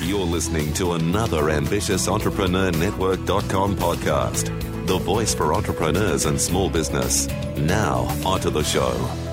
You're listening to another Ambitious Entrepreneur Network.com podcast, the voice for entrepreneurs and small business. Now, onto the show.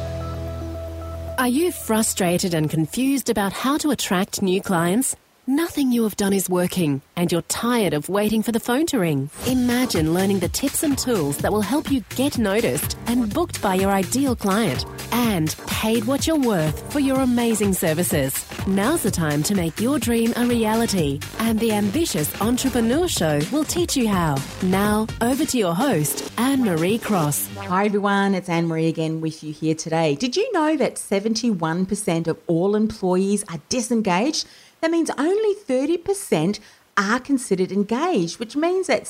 Are you frustrated and confused about how to attract new clients? Nothing you have done is working, and you're tired of waiting for the phone to ring. Imagine learning the tips and tools that will help you get noticed and booked by your ideal client, and paid what you're worth for your amazing services. Now's the time to make your dream a reality, and the Ambitious Entrepreneur Show will teach you how. Now, over to your host, Anne-Marie Cross. Hi everyone, it's Anne-Marie again with you here today. Did you know that 71% of all employees are disengaged? That means only 30% are considered engaged, which means that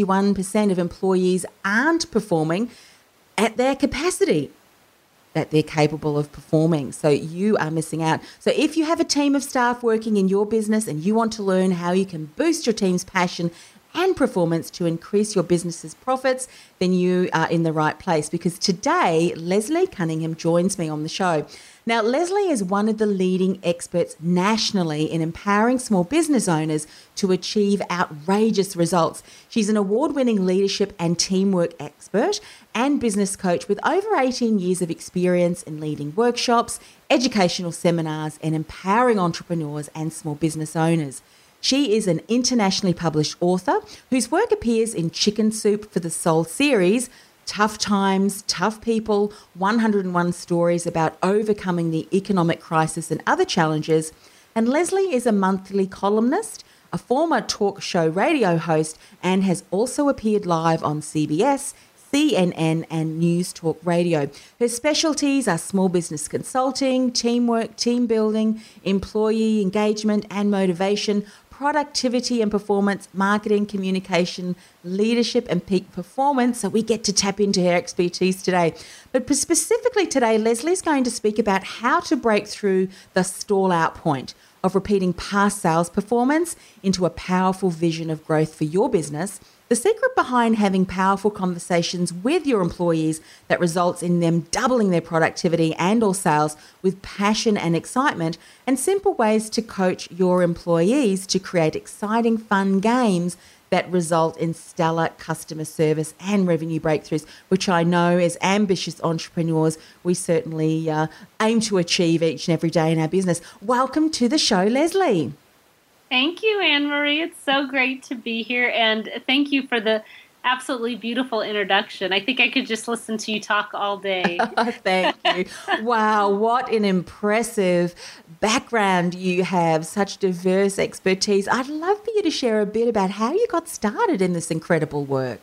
71% of employees aren't performing at their capacity that they're capable of performing. So you are missing out. So if you have a team of staff working in your business and you want to learn how you can boost your team's passion and performance to increase your business's profits, then you are in the right place, because today Leslie Cunningham joins me on the show. Now, Leslie is one of the leading experts nationally in empowering small business owners to achieve outrageous results. She's an award-winning leadership and teamwork expert and business coach with over 18 years of experience in leading workshops, educational seminars, and empowering entrepreneurs and small business owners. She is an internationally published author whose work appears in Chicken Soup for the Soul series, Tough Times, Tough People, 101 Stories about overcoming the economic crisis and other challenges. And Leslie is a monthly columnist, a former talk show radio host, and has also appeared live on CBS, CNN, and News Talk Radio. Her specialties are small business consulting, teamwork, team building, employee engagement and motivation, productivity and performance, marketing, communication, leadership, and peak performance. So we get to tap into her expertise today. But specifically today, Leslie's going to speak about how to break through the stall out point of repeating past sales performance into a powerful vision of growth for your business, the secret behind having powerful conversations with your employees that results in them doubling their productivity and or sales with passion and excitement, and simple ways to coach your employees to create exciting, fun games that result in stellar customer service and revenue breakthroughs, which I know as ambitious entrepreneurs, we certainly aim to achieve each and every day in our business. Welcome to the show, Leslie. Thank you, Anne-Marie. It's so great to be here, and thank you for the absolutely beautiful introduction. I think I could just listen to you talk all day. Thank you. Wow, what an impressive background you have, such diverse expertise. I'd love for you to share a bit about how you got started in this incredible work.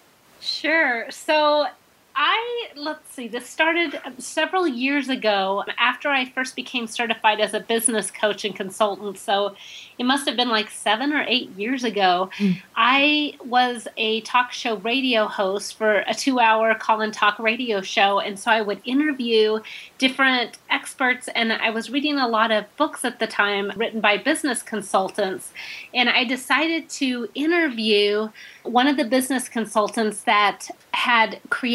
Sure. So this started several years ago after I first became certified as a business coach and consultant. So it must have been like 7 or 8 years ago. I was a talk show radio host for a 2-hour call and talk radio show. And so I would interview different experts, and I was reading a lot of books at the time written by business consultants. And I decided to interview one of the business consultants that had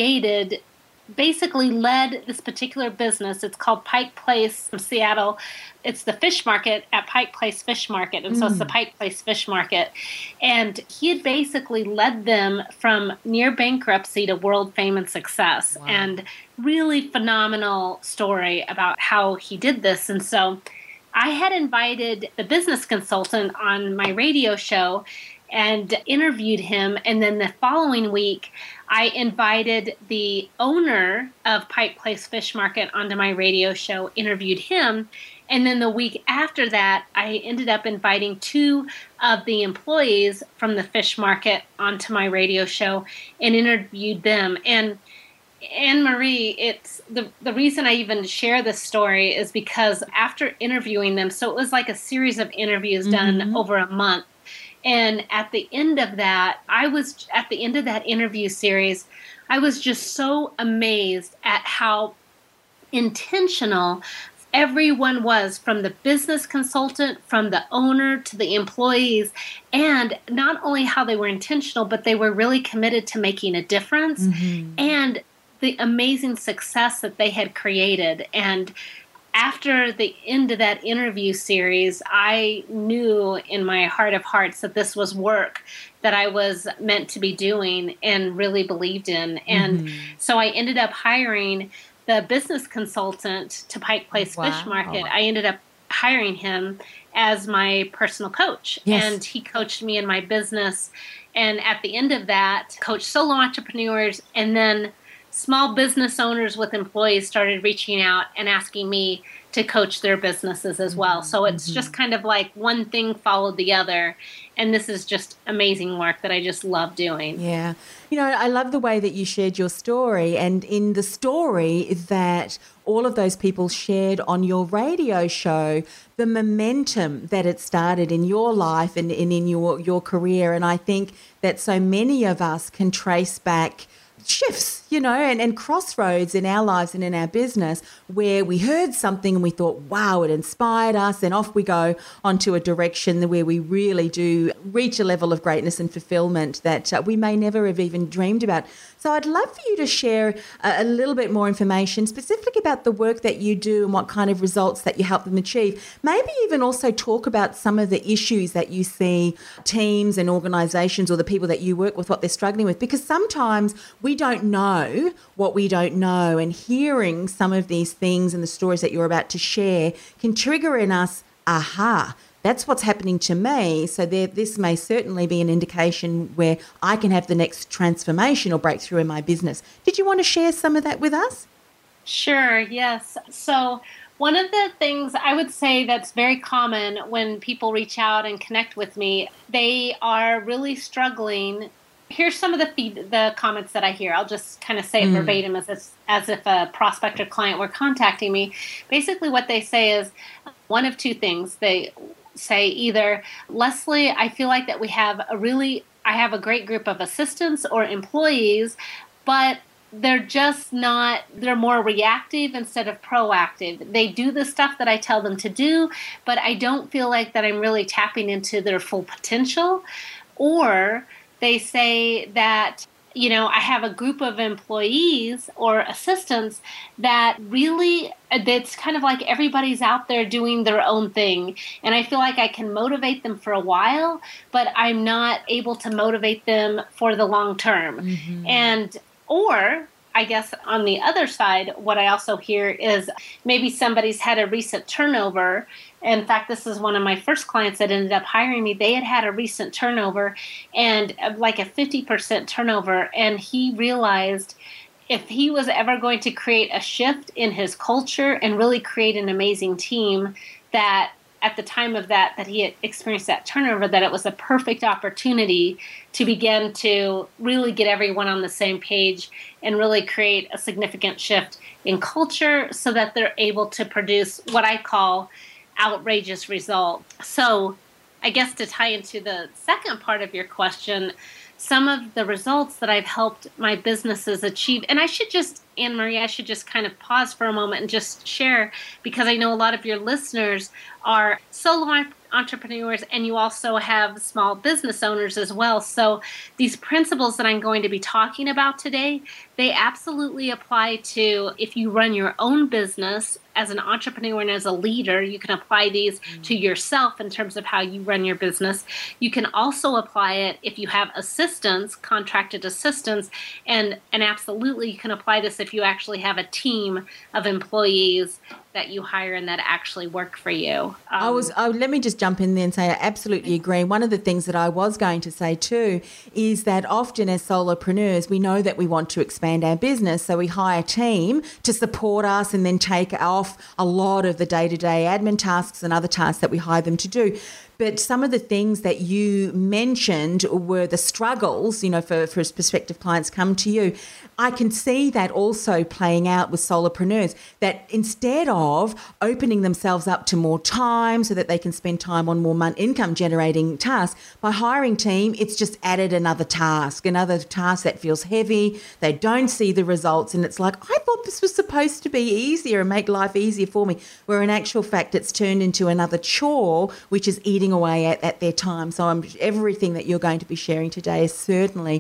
basically led this particular business. It's called Pike Place in Seattle. It's the fish market at Pike Place Fish Market. And so it's the Pike Place Fish Market. And he had basically led them from near bankruptcy to world fame and success. Wow. And really phenomenal story about how he did this. And so I had invited the business consultant on my radio show and interviewed him. And then the following week, I invited the owner of Pike Place Fish Market onto my radio show, interviewed him. And then the week after that, I ended up inviting 2 of the employees from the fish market onto my radio show and interviewed them. And Anne-Marie, it's the reason I even share this story is because after interviewing them, so it was like a series of interviews done over a month. And at the end of that, interview series, I was just so amazed at how intentional everyone was, from the business consultant, from the owner to the employees, and not only how they were intentional, but they were really committed to making a difference and the amazing success that they had created. And after the end of that interview series, I knew in my heart of hearts that this was work that I was meant to be doing and really believed in. And so I ended up hiring the business consultant to Pike Place Fish Market. I ended up hiring him as my personal coach. Yes. And he coached me in my business. And at the end of that, coached solo entrepreneurs, and then small business owners with employees started reaching out and asking me to coach their businesses as well. So it's just kind of like one thing followed the other. And this is just amazing work that I just love doing. Yeah. You know, I love the way that you shared your story. And in the story that all of those people shared on your radio show, the momentum that it started in your life and in your career. And I think that so many of us can trace back shifts, you know, and crossroads in our lives and in our business where we heard something and we thought, wow, it inspired us, and off we go onto a direction where we really do reach a level of greatness and fulfillment that we may never have even dreamed about. So I'd love for you to share a little bit more information specifically about the work that you do and what kind of results that you help them achieve. Maybe even also talk about some of the issues that you see teams and organisations or the people that you work with, what they're struggling with, because sometimes we don't know what we don't know, and hearing some of these things and the stories that you're about to share can trigger in us, aha, that's what's happening to me. So this may certainly be an indication where I can have the next transformation or breakthrough in my business. Did you want to share some of that with us? Sure, yes. So one of the things I would say that's very common when people reach out and connect with me, they are really struggling. Here's some of the comments that I hear. I'll just kind of say it verbatim as if a prospect or client were contacting me. Basically what they say is one of two things. They say either, Leslie, I feel like that I have a great group of assistants or employees, but they're more reactive instead of proactive. They do the stuff that I tell them to do, but I don't feel like that I'm really tapping into their full potential. Or they say that, you know, I have a group of employees or assistants that really, it's kind of like everybody's out there doing their own thing. And I feel like I can motivate them for a while, but I'm not able to motivate them for the long term. Or I guess on the other side, what I also hear is maybe somebody's had a recent turnover. In fact, this is one of my first clients that ended up hiring me. They had a recent turnover, and like a 50% turnover. And he realized if he was ever going to create a shift in his culture and really create an amazing team, that at the time of that he had experienced that turnover, that it was a perfect opportunity to begin to really get everyone on the same page and really create a significant shift in culture so that they're able to produce what I call outrageous results. So I guess to tie into the second part of your question, some of the results that I've helped my businesses achieve, and Anne-Marie, I should just kind of pause for a moment and just share, because I know a lot of your listeners are solo entrepreneurs and you also have small business owners as well. So these principles that I'm going to be talking about today, they absolutely apply to if you run your own business as an entrepreneur and as a leader. You can apply these to yourself in terms of how you run your business. You can also apply it if you have assistants, contracted assistants, and absolutely you can apply this if you actually have a team of employees that you hire and that actually work for you. Let me just jump in there and say I absolutely agree. One of the things that I was going to say too is that often as solopreneurs, we know that we want to expand our business, so we hire a team to support us and then take off a lot of the day-to-day admin tasks and other tasks that we hire them to do. But some of the things that you mentioned were the struggles, you know, for prospective clients come to you. I can see that also playing out with solopreneurs, that instead of opening themselves up to more time so that they can spend time on more income generating tasks, by hiring team, it's just added another task that feels heavy. They don't see the results. And it's like, I thought this was supposed to be easier and make life easier for me, where in actual fact, it's turned into another chore, which is eating away at their time. So everything that you're going to be sharing today is certainly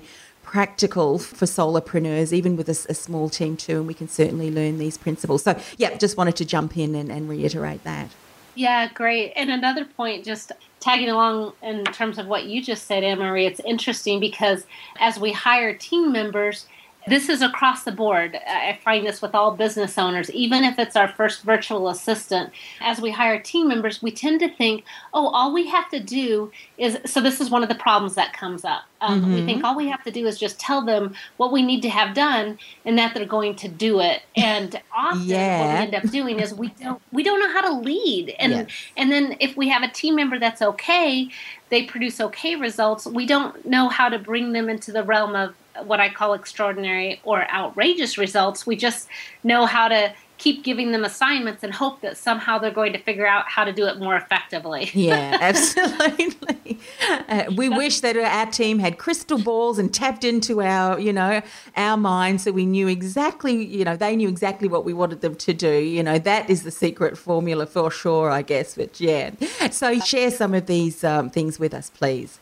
practical for solopreneurs, even with a small team too, and we can certainly learn these principles. So, yeah, just wanted to jump in and reiterate that. Yeah, great. And another point, just tagging along in terms of what you just said, Anne-Marie, it's interesting because as we hire team members, this is across the board. I find this with all business owners, even if it's our first virtual assistant. As we hire team members, we tend to think, oh, all we have to do is, so this is one of the problems that comes up. We think all we have to do is just tell them what we need to have done and that they're going to do it. And often what we end up doing is we don't know how to lead. And then if we have a team member that's okay, they produce okay results, we don't know how to bring them into the realm of what I call extraordinary or outrageous results. We just know how to keep giving them assignments and hope that somehow they're going to figure out how to do it more effectively. Yeah, absolutely. We wish that our team had crystal balls and tapped into our mind so we knew exactly, they knew exactly what we wanted them to do. That is the secret formula for sure, I guess. But yeah. So share some of these things with us, please.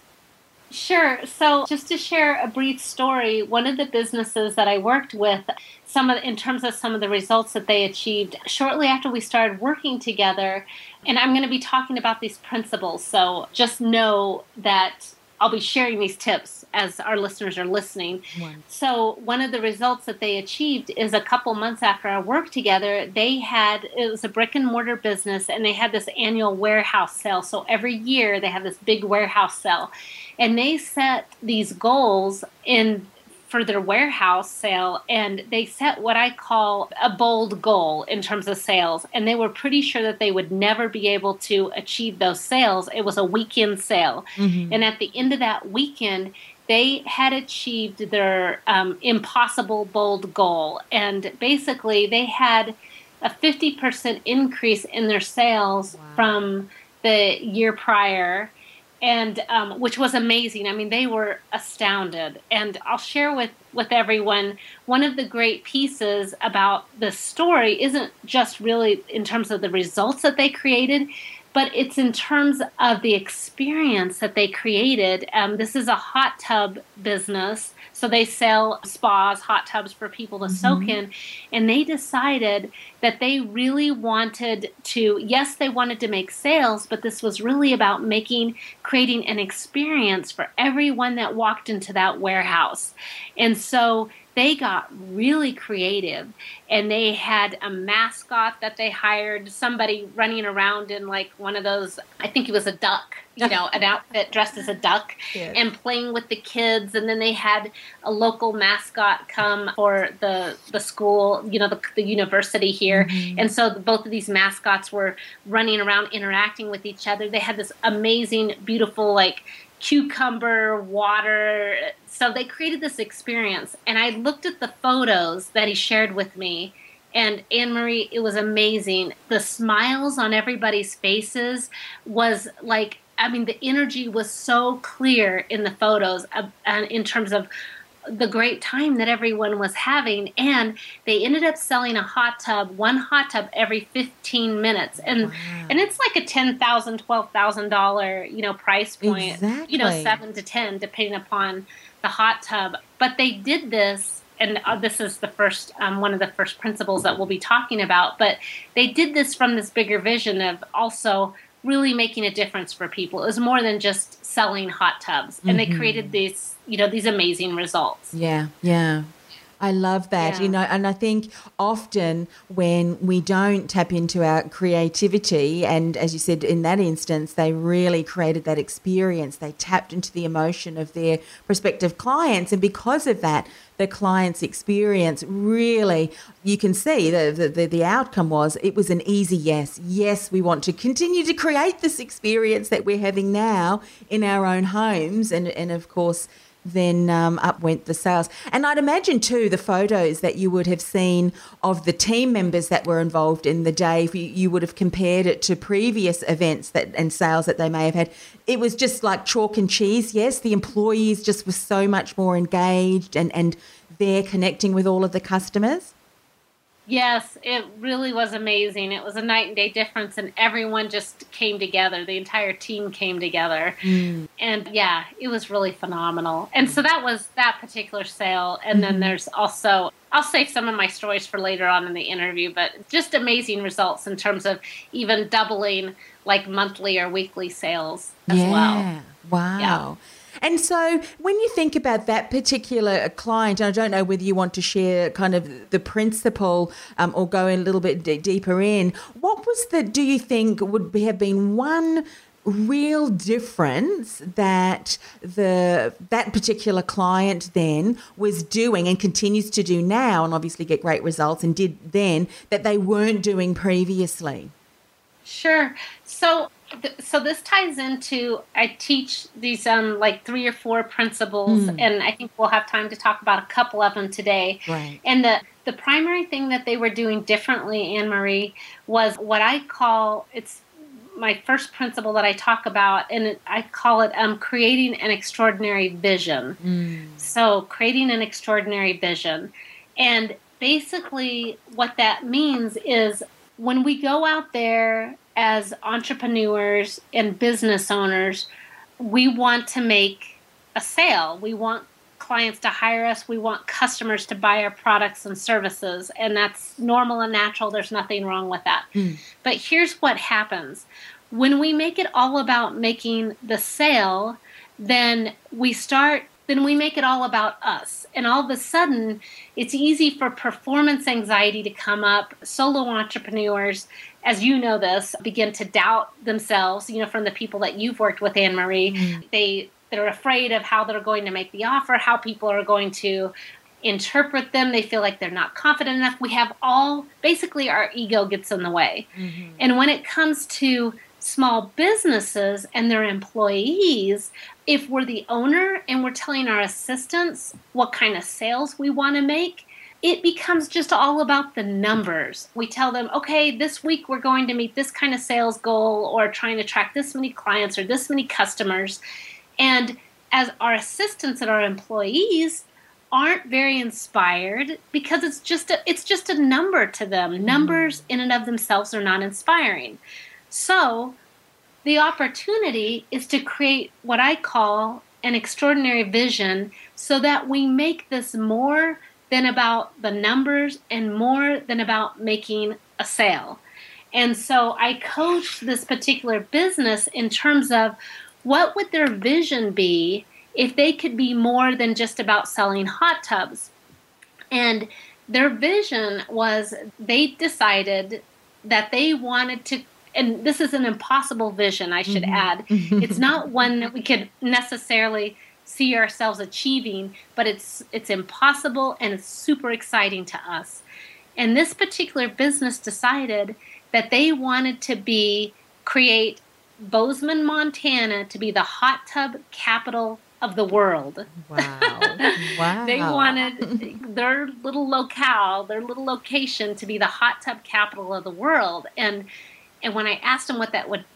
Sure. So just to share a brief story, one of the businesses that I worked with, in terms of some of the results that they achieved shortly after we started working together, and I'm going to be talking about these principles. So just know that I'll be sharing these tips as our listeners are listening. So one of the results that they achieved is a couple months after our work together, it was a brick and mortar business, and they had this annual warehouse sale. So every year they have this big warehouse sale, and they set these goals for their warehouse sale, and they set what I call a bold goal in terms of sales, and they were pretty sure that they would never be able to achieve those sales. It was a weekend sale, and at the end of that weekend, they had achieved their impossible bold goal, and basically they had a 50% increase in their sales from the year prior, and which was amazing. I mean, they were astounded. And I'll share with everyone, one of the great pieces about this story isn't just really in terms of the results that they created, but it's in terms of the experience that they created. This is a hot tub business, so they sell spas, hot tubs for people to soak in, and they decided that they really wanted to, yes, they wanted to make sales, but this was really about creating an experience for everyone that walked into that warehouse. And so they got really creative, and they had a mascot that they hired, somebody running around in like one of those, I think it was a duck, an outfit dressed as a duck, and playing with the kids. And then they had a local mascot come for the school, the university here. And so both of these mascots were running around interacting with each other. They had this amazing, beautiful, cucumber water. So they created this experience, and I looked at the photos that he shared with me, and Anne-Marie, it was amazing. The smiles on everybody's faces was the energy was so clear in the photos in terms of the great time that everyone was having. And they ended up selling one hot tub every 15 minutes. And and it's like a $10,000, $12,000, price point, exactly. 7 to 10, depending upon the hot tub. But they did this, and this is the first, one of the first principles that we'll be talking about, but they did this from this bigger vision of also really making a difference for people. It was more than just selling hot tubs. And they created these amazing results. Yeah. I love that, and I think often when we don't tap into our creativity, and as you said, in that instance, they really created that experience. They tapped into the emotion of their prospective clients, and because of that, the client's experience really, you can see the outcome was it was an easy yes. Yes, we want to continue to create this experience that we're having now in our own homes, and of course, then up went the sales. And I'd imagine too the photos that you would have seen of the team members that were involved in the day, if you would have compared it to previous events and sales that they may have had, it was just like chalk and cheese. Yes, the employees just were so much more engaged and they're connecting with all of the customers. Yes, it really was amazing. It was a night and day difference, and everyone just came together. The entire team came together. And yeah, it was really phenomenal. And so that was that particular sale. And then there's also, I'll save some of my stories for later on in the interview, but just amazing results in terms of even doubling like monthly or weekly sales as well. Wow. Yeah. And so when you think about that particular client, and I don't know whether you want to share kind of the principle or go a little bit deeper in, what was do you think would have been one real difference that that particular client then was doing and continues to do now, and obviously get great results and did then, that they weren't doing previously? Sure. So this ties into, I teach these like 3 or 4 principles, and I think we'll have time to talk about a couple of them today. Right. And the primary thing that they were doing differently, Anne-Marie, was what I call, it's my first principle that I talk about, and I call it creating an extraordinary vision. So creating an extraordinary vision. And basically what that means is when we go out there as entrepreneurs and business owners, we want to make a sale. We want clients to hire us. We want customers to buy our products and services. And that's normal and natural. There's nothing wrong with that. But here's what happens. When we make it all about making the sale, then we make it all about us. And all of a sudden, it's easy for performance anxiety to come up. Solo entrepreneurs, as you know this, begin to doubt themselves, from the people that you've worked with, Anne-Marie. They're afraid of how they're going to make the offer, how people are going to interpret them. They feel like they're not confident enough. We have basically our ego gets in the way. And when it comes to small businesses and their employees, if we're the owner and we're telling our assistants what kind of sales we want to make, it becomes just all about the numbers. We tell them, okay, this week we're going to meet this kind of sales goal, or trying to attract this many clients or this many customers. And as our assistants and our employees aren't very inspired, because it's just a number to them. Numbers in and of themselves are not inspiring. So the opportunity is to create what I call an extraordinary vision, so that we make this more than about the numbers and more than about making a sale. And so I coach this particular business in terms of what would their vision be if they could be more than just about selling hot tubs. And their vision was, they decided that they wanted to, and this is an impossible vision, I should add. It's not one that we could necessarily see ourselves achieving, but it's impossible and it's super exciting to us. And this particular business decided that they wanted to create Bozeman, Montana to be the hot tub capital of the world. Wow. They wanted their little locale, their little location to be the hot tub capital of the world. And when I asked them what that would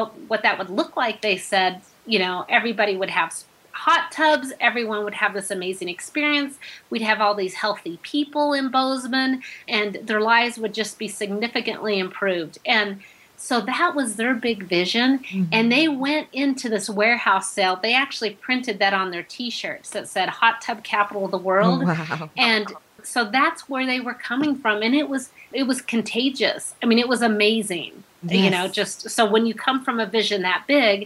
look like, they said, everybody would have hot tubs, everyone would have this amazing experience, we'd have all these healthy people in Bozeman, and their lives would just be significantly improved. And so that was their big vision. And they went into this warehouse sale. They actually printed that on their T-shirts that said Hot Tub Capital of the World. Wow. And so that's where they were coming from. And it was contagious. I mean, it was amazing. Yes. Just so when you come from a vision that big,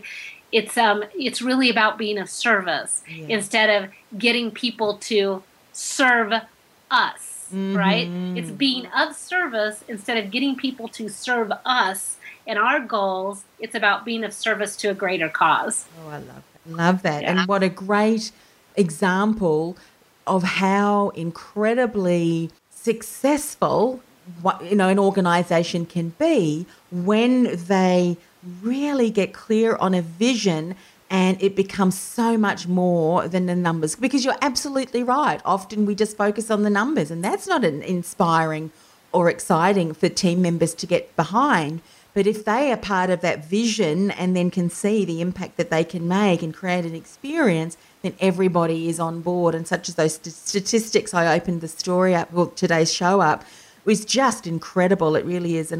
it's really about being of service instead of getting people to serve us, right? It's being of service instead of getting people to serve us and our goals. It's about being of service to a greater cause. Oh, I love that. Love that. Yeah. And what a great example of how incredibly successful an organization can be when they really get clear on a vision, and it becomes so much more than the numbers. Because you're absolutely right. Often we just focus on the numbers, and that's not inspiring or exciting for team members to get behind. But if they are part of that vision and then can see the impact that they can make and create an experience, then everybody is on board. And such as those statistics I opened the story up, well, today's show up, was just incredible. It really is an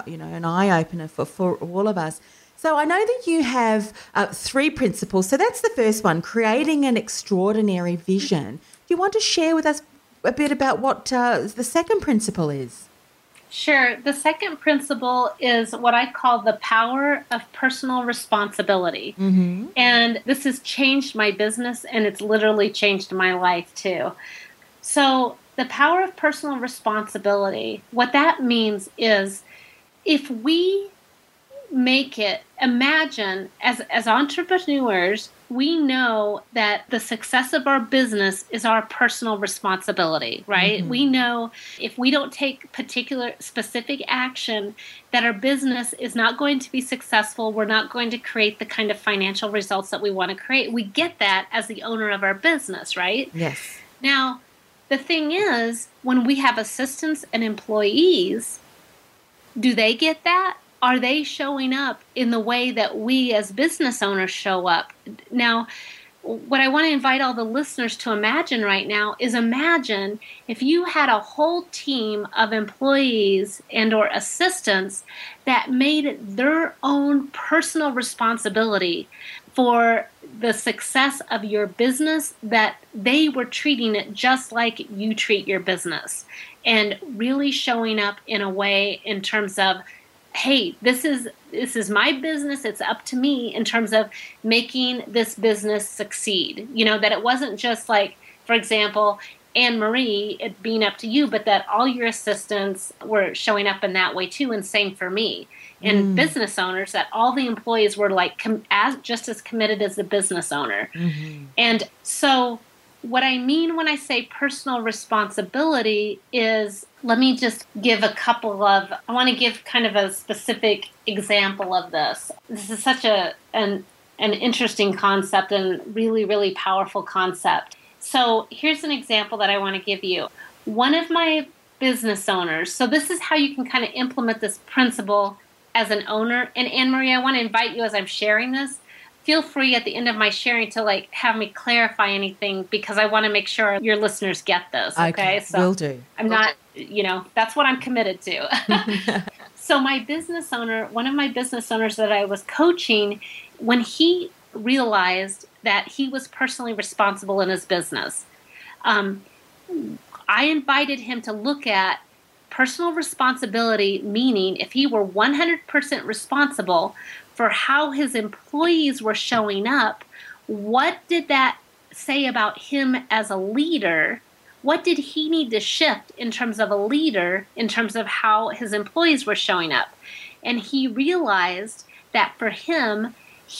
eye opener for all of us. So I know that you have 3 principles. So that's the first one, creating an extraordinary vision. Do you want to share with us a bit about what the second principle is? Sure. The second principle is what I call the power of personal responsibility. Mm-hmm. And this has changed my business, and it's literally changed my life too. So the power of personal responsibility, what that means is if we make it, imagine as entrepreneurs, we know that the success of our business is our personal responsibility, right? Mm-hmm. We know if we don't take particular specific action that our business is not going to be successful. We're not going to create the kind of financial results that we want to create. We get that as the owner of our business, right? Yes. Now, the thing is, when we have assistants and employees, do they get that? Are they showing up in the way that we as business owners show up? Now, what I want to invite all the listeners to imagine right now is imagine if you had a whole team of employees and or assistants that made it their own personal responsibility for the success of your business, that they were treating it just like you treat your business and really showing up in a way in terms of, hey, this is my business. It's up to me in terms of making this business succeed. You know, that it wasn't just like, for example, Anne-Marie, it being up to you, but that all your assistants were showing up in that way too, and same for me. And business owners, that all the employees were like just as committed as the business owner. Mm-hmm. And so what I mean when I say personal responsibility is, let me just give I want to give kind of a specific example of this. This is such an interesting concept and really, really powerful concept. So here's an example that I want to give you. One of my business owners, so this is how you can kind of implement this principle as an owner. And Anne-Marie, I want to invite you as I'm sharing this, feel free at the end of my sharing to have me clarify anything, because I want to make sure your listeners get this. Okay. So will do. I'm not, that's what I'm committed to. So my business owner, one of my business owners that I was coaching, when he realized that he was personally responsible in his business, I invited him to look at personal responsibility, meaning if he were 100% responsible for how his employees were showing up, what did that say about him as a leader? What did he need to shift in terms of a leader, in terms of how his employees were showing up? And he realized that for him,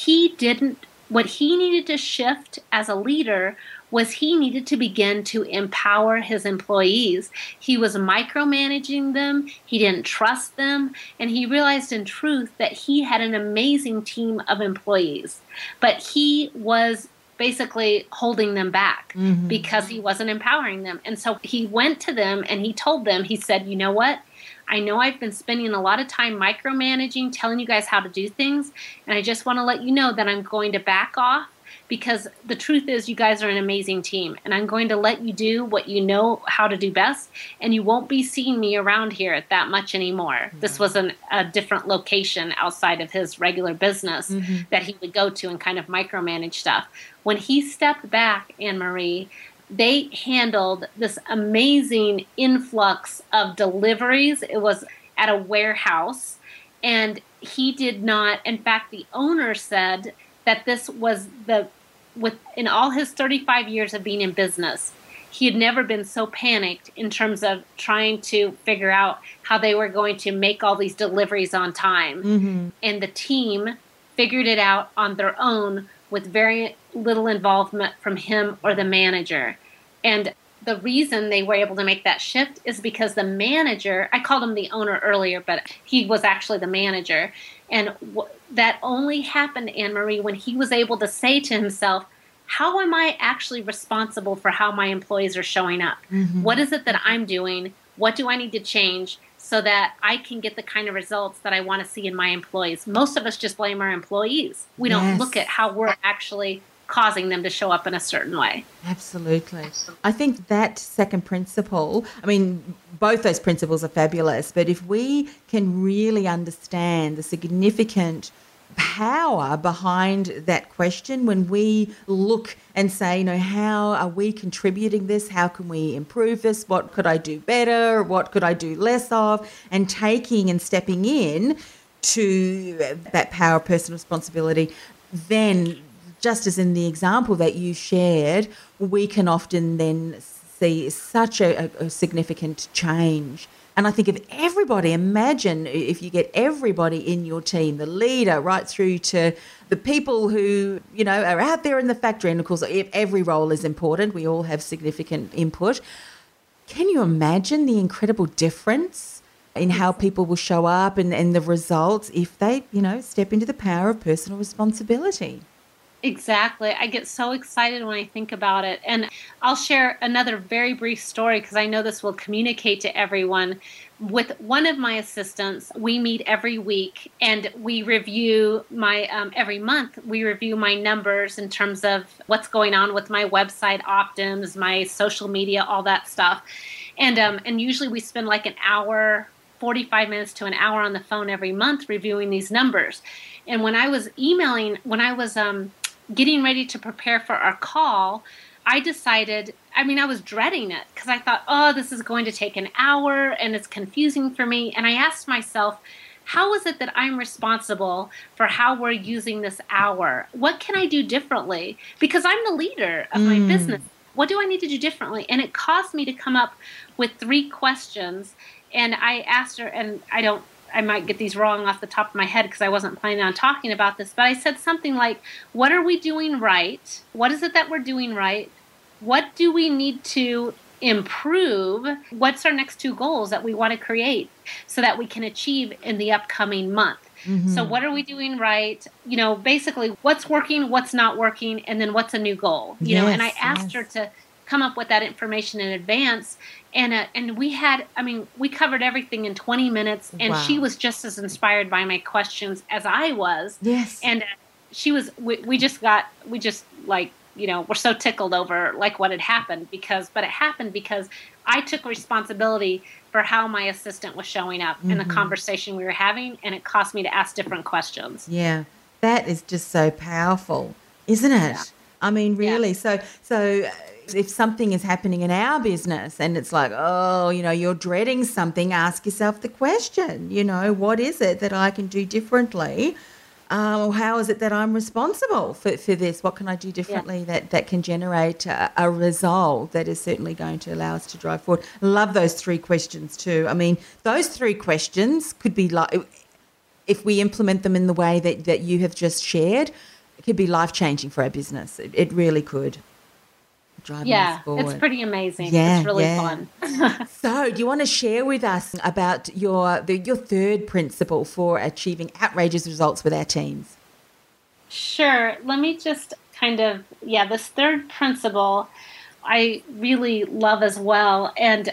what he needed to shift as a leader was he needed to begin to empower his employees. He was micromanaging them, he didn't trust them, and he realized in truth that he had an amazing team of employees, but he was basically holding them back because he wasn't empowering them. And so he went to them and he told them, he said, you know what? I know I've been spending a lot of time micromanaging, telling you guys how to do things, and I just want to let you know that I'm going to back off, because the truth is you guys are an amazing team, and I'm going to let you do what you know how to do best, and you won't be seeing me around here that much anymore. Mm-hmm. This was a different location outside of his regular business that he would go to and kind of micromanage stuff. When he stepped back, Anne-Marie, they handled this amazing influx of deliveries. It was at a warehouse, and he did not, in fact, the owner said that this was in all his 35 years of being in business, he had never been so panicked in terms of trying to figure out how they were going to make all these deliveries on time. Mm-hmm. And the team figured it out on their own with very little involvement from him or the manager. And the reason they were able to make that shift is because the manager, I called him the owner earlier, but he was actually the manager. And that only happened, Anne-Marie, when he was able to say to himself, how am I actually responsible for how my employees are showing up? Mm-hmm. What is it that I'm doing? What do I need to change so that I can get the kind of results that I want to see in my employees? Most of us just blame our employees. We don't look at how we're actually causing them to show up in a certain way. Absolutely. I think that second principle, I mean, both those principles are fabulous, but if we can really understand the significant power behind that question, when we look and say, how are we contributing this? How can we improve this? What could I do better? What could I do less of? And taking and stepping in to that power of personal responsibility, then just as in the example that you shared, we can often then see such a significant change. And I think if everybody, imagine if you get everybody in your team, the leader right through to the people who, are out there in the factory, and of course every role is important, we all have significant input. Can you imagine the incredible difference in how people will show up and the results if they, step into the power of personal responsibility? Exactly. I get so excited when I think about it. And I'll share another very brief story because I know this will communicate to everyone. With one of my assistants, we meet every week and we review every month, we review my numbers in terms of what's going on with my website, Optims, my social media, all that stuff. And usually we spend like an hour, 45 minutes to an hour on the phone every month reviewing these numbers. And when I was getting ready to prepare for our call, I decided, I was dreading it because I thought, this is going to take an hour and it's confusing for me. And I asked myself, how is it that I'm responsible for how we're using this hour? What can I do differently? Because I'm the leader of my business. What do I need to do differently? And it caused me to come up with 3 questions. And I asked her, and I might get these wrong off the top of my head because I wasn't planning on talking about this, but I said something like, what are we doing right? What is it that we're doing right? What do we need to improve? What's our next 2 goals that we want to create so that we can achieve in the upcoming month? Mm-hmm. So what are we doing right? Basically what's working, what's not working, and then what's a new goal? And I asked her to come up with that information in advance. And we covered everything in 20 minutes, and wow. She was just as inspired by my questions as I was. Yes. And we're so tickled over like what had happened but it happened because I took responsibility for how my assistant was showing up in the conversation we were having, and it caused me to ask different questions. Yeah. That is just so powerful, isn't it? Yeah. Really. Yeah. So if something is happening in our business and it's like, you're dreading something, ask yourself the question, what is it that I can do differently? Or how is it that I'm responsible for this? What can I do differently that can generate a result that is certainly going to allow us to drive forward? Love those 3 questions too. Those 3 questions could be like, if we implement them in the way that you have just shared, it could be life-changing for our business. It really could. It's pretty amazing. It's really fun. So do you want to share with us about your 3rd principle for achieving outrageous results with our teams? Sure. Let me just this 3rd principle I really love as well. And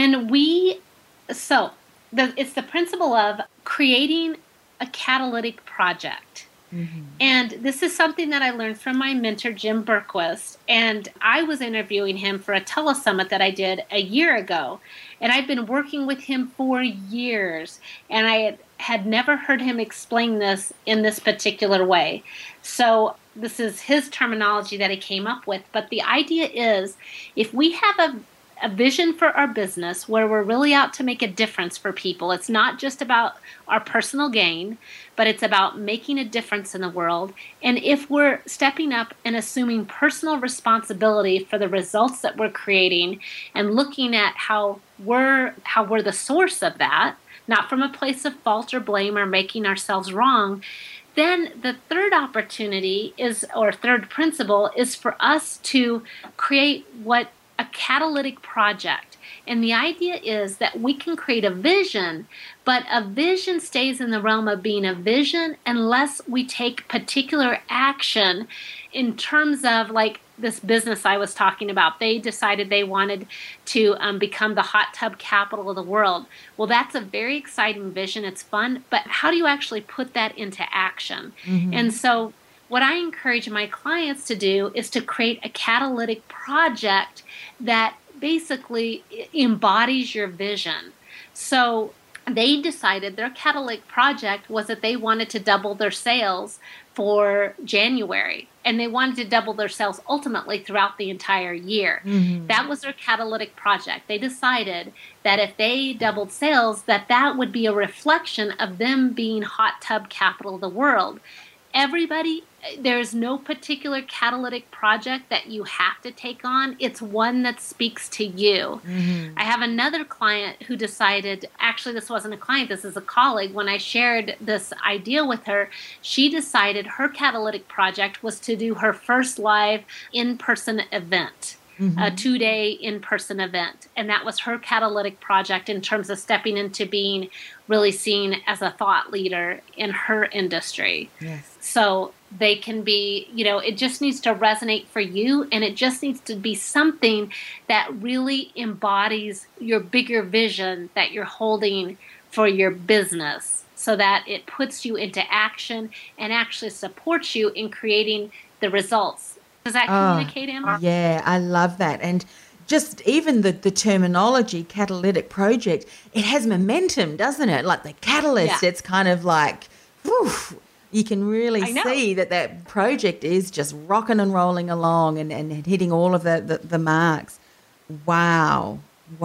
it's the principle of creating a catalytic project. Mm-hmm. And this is something that I learned from my mentor, Jim Berquist. And I was interviewing him for a telesummit that I did a year ago. And I've been working with him for years. And I had never heard him explain this in this particular way. So this is his terminology that he came up with. But the idea is, if we have a vision for our business where we're really out to make a difference for people, it's not just about our personal gain, but it's about making a difference in the world. And if we're stepping up and assuming personal responsibility for the results that we're creating and looking at how we're the source of that, not from a place of fault or blame or making ourselves wrong, then the 3rd opportunity or 3rd principle is for us to create a catalytic project. And the idea is that we can create a vision, but a vision stays in the realm of being a vision unless we take particular action in terms of like this business I was talking about. They decided they wanted to become the hot tub capital of the world. Well, that's a very exciting vision. It's fun, but how do you actually put that into action? Mm-hmm. And so what I encourage my clients to do is to create a catalytic project that basically embodies your vision. So they decided their catalytic project was that they wanted to double their sales for January, and they wanted to double their sales ultimately throughout the entire year. Mm-hmm. That was their catalytic project. They decided that if they doubled sales, that would be a reflection of them being hot tub capital of the world. Everybody, there's no particular catalytic project that you have to take on. It's one that speaks to you. Mm-hmm. I have another client who decided, actually this wasn't a client, this is a colleague. When I shared this idea with her, she decided her catalytic project was to do her first live in-person event. Mm-hmm. A 2-day in-person event. And that was her catalytic project in terms of stepping into being really seen as a thought leader in her industry. Yes. So they can be, it just needs to resonate for you, and it just needs to be something that really embodies your bigger vision that you're holding for your business, so that it puts you into action and actually supports you in creating the results. Does that communicate, Amber? Yeah, I love that. And just even the terminology, catalytic project, it has momentum, doesn't it? Like the catalyst, It's kind of like, whew, you can really see that project is just rocking and rolling along and hitting all of the marks. Wow.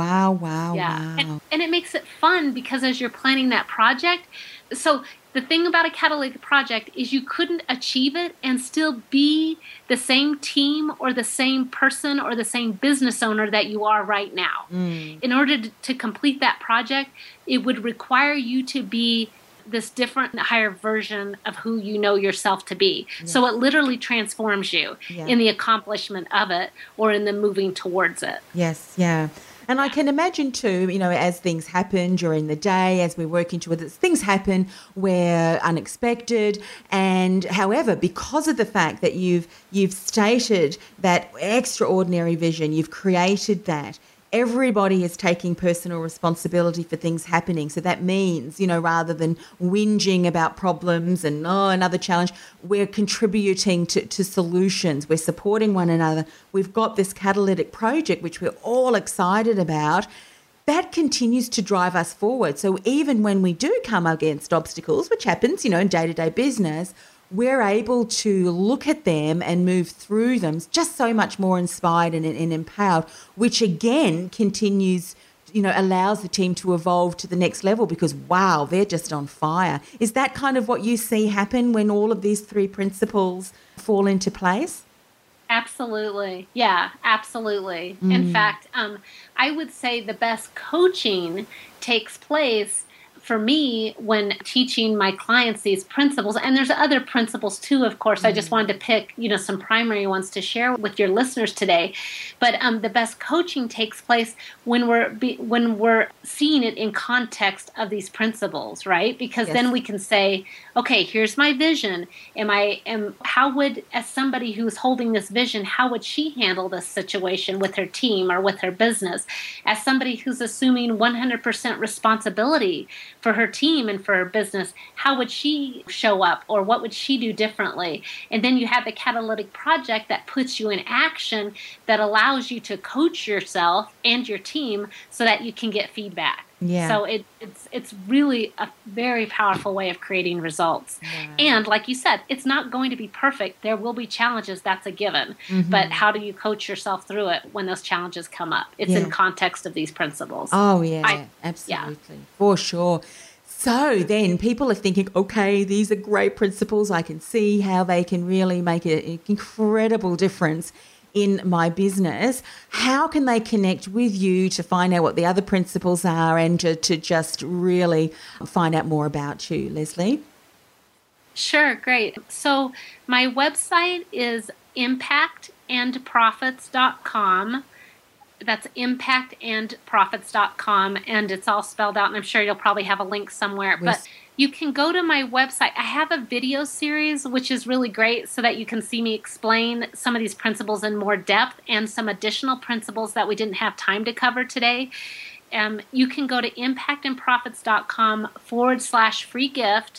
Wow. And it makes it fun because as you're planning that project, so the thing about a catalytic project is you couldn't achieve it and still be the same team or the same person or the same business owner that you are right now. Mm. In order to complete that project, it would require you to be this different, higher version of who you know yourself to be. Yeah. So it literally transforms you in the accomplishment of it or in the moving towards it. Yes, yeah. And I can imagine too, as things happen during the day, as we're working towards it, things happen where unexpected. And however, because of the fact that you've stated that extraordinary vision, you've created that, everybody is taking personal responsibility for things happening. So that means, rather than whinging about problems and another challenge, we're contributing to solutions. We're supporting one another. We've got this catalytic project, which we're all excited about. That continues to drive us forward. So even when we do come against obstacles, which happens, in day-to-day business, we're able to look at them and move through them just so much more inspired and empowered, which again continues, allows the team to evolve to the next level because, wow, they're just on fire. Is that kind of what you see happen when all of these 3 principles fall into place? Absolutely. Yeah, absolutely. Mm. In fact, I would say the best coaching takes place for me when teaching my clients these principles, and there's other principles too, of course. I just wanted to pick, some primary ones to share with your listeners today. But the best coaching takes place when we're seeing it in context of these principles, right? Because then we can say, okay, here's my vision. How would, as somebody who's holding this vision, how would she handle this situation with her team or with her business? As somebody who's assuming 100% responsibility for her team and for her business, how would she show up or what would she do differently? And then you have the catalytic project that puts you in action that allows you to coach yourself and your team so that you can get feedback. Yeah. So it's really a very powerful way of creating results. Yeah. And like you said, it's not going to be perfect. There will be challenges. That's a given. Mm-hmm. But how do you coach yourself through it when those challenges come up? It's in context of these principles. Oh, yeah, absolutely. Yeah. For sure. So then people are thinking, okay, these are great principles. I can see how they can really make an incredible difference in my business. How can they connect with you to find out what the other principles are and to just really find out more about you, Leslie? Sure, great. So my website is impactandprofits.com. That's impactandprofits.com, and it's all spelled out, and I'm sure you'll probably have a link somewhere. Yes. But you can go to my website. I have a video series, which is really great so that you can see me explain some of these principles in more depth and some additional principles that we didn't have time to cover today. You can go to impactandprofits.com /free gift.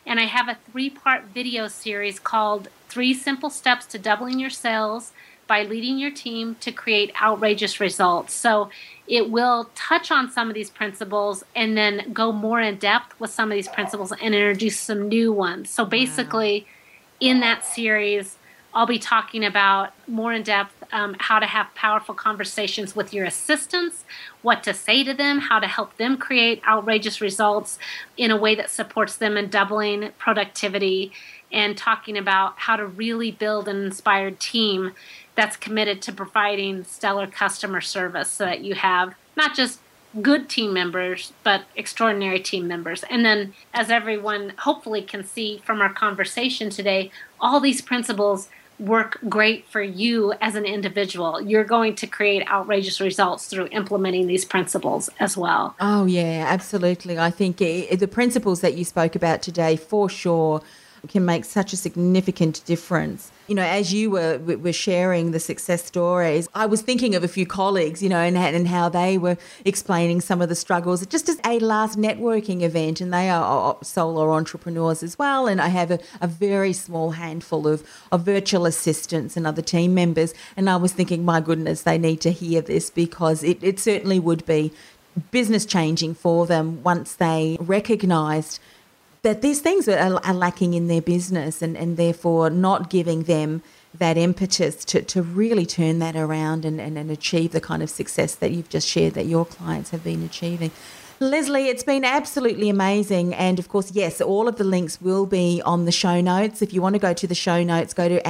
And I have a 3-part video series called 3 Simple Steps to Doubling Your Sales by Leading Your Team to Create Outrageous Results. So it will touch on some of these principles and then go more in depth with some of these principles and introduce some new ones. So basically, in that series, I'll be talking about more in depth how to have powerful conversations with your assistants, what to say to them, how to help them create outrageous results in a way that supports them in doubling productivity, and talking about how to really build an inspired team that's committed to providing stellar customer service so that you have not just good team members, but extraordinary team members. And then, as everyone hopefully can see from our conversation today, all these principles work great for you as an individual. You're going to create outrageous results through implementing these principles as well. Oh, yeah, absolutely. I think the principles that you spoke about today, for sure, can make such a significant difference. You know, as you were sharing the success stories, I was thinking of a few colleagues, you know, and how they were explaining some of the struggles. Just as a last networking event, and they are solo entrepreneurs as well. And I have a very small handful of virtual assistants and other team members. And I was thinking, my goodness, they need to hear this, because it certainly would be business changing for them once they recognised that these things are lacking in their business, and therefore not giving them that impetus to really turn that around and achieve the kind of success that you've just shared that your clients have been achieving. Leslie, it's been absolutely amazing. And of course, yes, all of the links will be on the show notes. If you want to go to the show notes, go to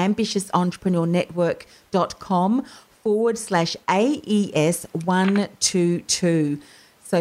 ambitiousentrepreneurnetwork.com/AES122. So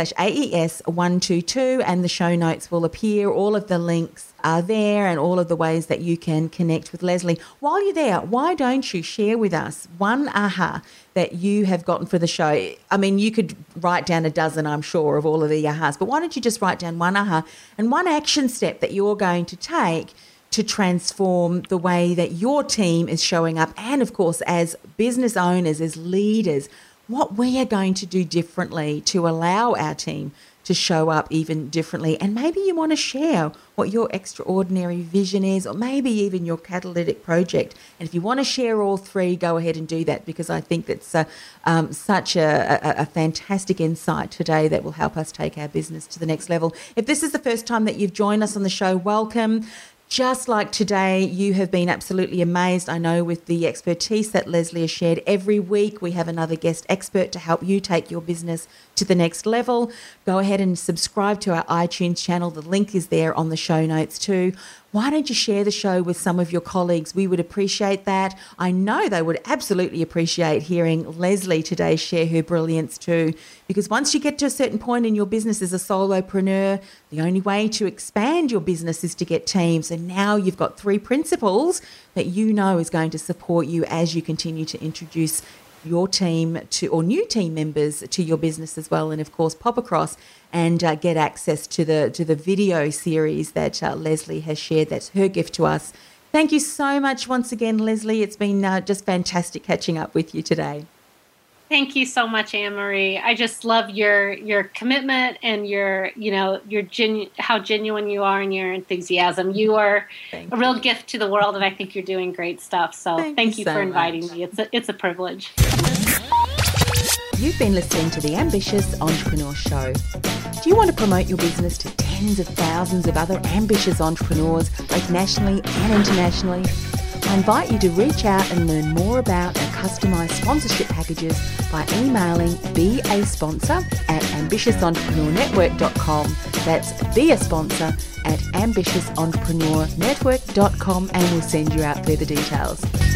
/AES122, and the show notes will appear. All of the links are there, and all of the ways that you can connect with Leslie. While you're there, why don't you share with us one aha that you have gotten for the show? I mean, you could write down a dozen, I'm sure, of all of the ahas, but why don't you just write down one aha and one action step that you're going to take to transform the way that your team is showing up, and of course, as business owners, as leaders, what we are going to do differently to allow our team to show up even differently. And maybe you want to share what your extraordinary vision is, or maybe even your catalytic project. And if you want to share all 3, go ahead and do that, because I think that's such a fantastic insight today that will help us take our business to the next level. If this is the first time that you've joined us on the show, welcome. Just like today, you have been absolutely amazed, I know, with the expertise that Leslie has shared. Every week we have another guest expert to help you take your business to the next level. Go ahead and subscribe to our iTunes channel. The link is there on the show notes too. Why don't you share the show with some of your colleagues? We would appreciate that. I know they would absolutely appreciate hearing Leslie today share her brilliance too, because once you get to a certain point in your business as a solopreneur, the only way to expand your business is to get teams. And now you've got 3 principles that you know is going to support you as you continue to introduce your team to, or new team members to, your business as well. And of course, pop across and get access to the video series that Leslie has shared. That's her gift to us. Thank you so much once again, Leslie. It's been just fantastic catching up with you today. Thank you so much, Anne-Marie. I just love your commitment and how genuine you are and your enthusiasm. You are a real gift to the world, and I think you're doing great stuff. So thank you for inviting me. It's a privilege. You've been listening to the Ambitious Entrepreneur Show. Do you want to promote your business to tens of thousands of other ambitious entrepreneurs, both nationally and internationally? I invite you to reach out and learn more about our customised sponsorship packages by emailing beasponsor@ambitiousentrepreneurnetwork.com. That's beasponsor@ambitiousentrepreneurnetwork.com, and we'll send you out further details.